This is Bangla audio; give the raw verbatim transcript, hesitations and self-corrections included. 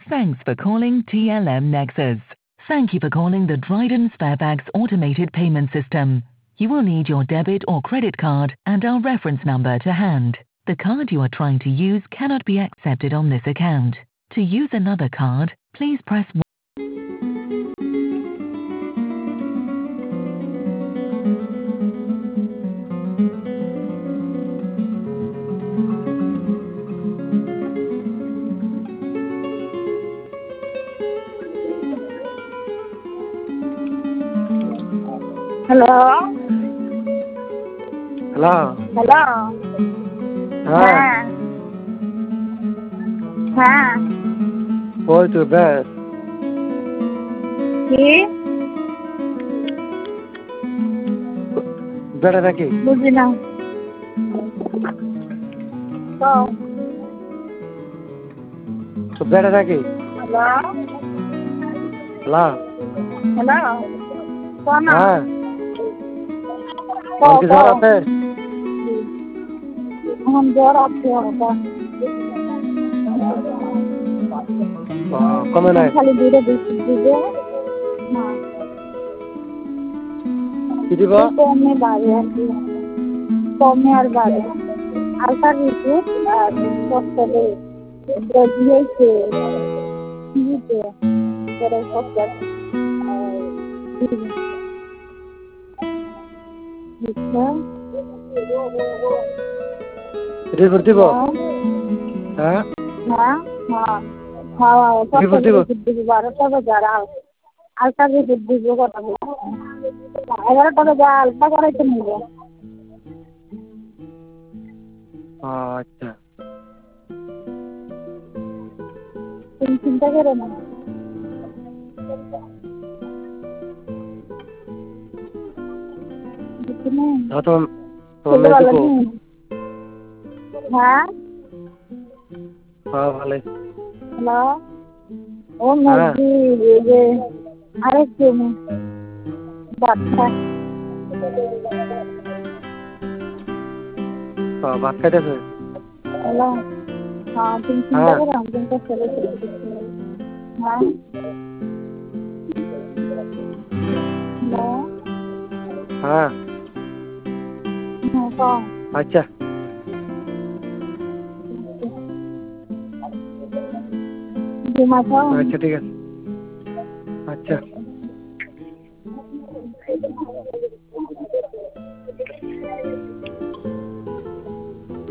Thanks for calling T L M Nexus. Thank you for calling the Dryden Sparebags automated payment system. You will need your debit or credit card and our reference number to hand. The card you are trying to use cannot be accepted on this account. To use another card, please press one. Hello. Hello. Hello. হ্যাঁ হ্যাঁ হ্যাঁ ওই তো ব্যাস কি বেড়া নাকি বুঝি না তো তো বেড়া নাকি হ্যালো হ্যালো হ্যালো কোন হ্যাঁ কো কি জ্বর আছে हम জ্বর আছে ওটা ও, কমে নাই খালি দুটো বিস্কুট দিবে না কি দিব কমে বাড়ে আর কি কমে আর বাড়ে আলটা বিস্কুট আর সস্তাতে দিয়েছে দিতে করে সস্তা রিপোর্ট দিব হ্যাঁ হ্যাঁ হ্যাঁ হ্যাঁ রিপোর্ট দিব বারোটা বাজার আলটা রিপোর্ট দিব কথা এগারোটা বাজে আলটা করাইতে নিব আচ্ছা তুমি চিন্তা করো না তখন তোমরা ভালো দিব হ্যাঁ হ্যাঁ ভালো হ্যালো ও মুরগি এই যে আরেকটু বাচ্চা ভাত খাইতেছে হ্যালো হ্যাঁ তুমি চিন্তা করো আমি তোমাকে ছেড়ে হ্যাঁ হ্যালো হ্যাঁ হ্যাঁ কম আচ্ছা ঘুমাচ্ছ আচ্ছা ঠিক আছে আচ্ছা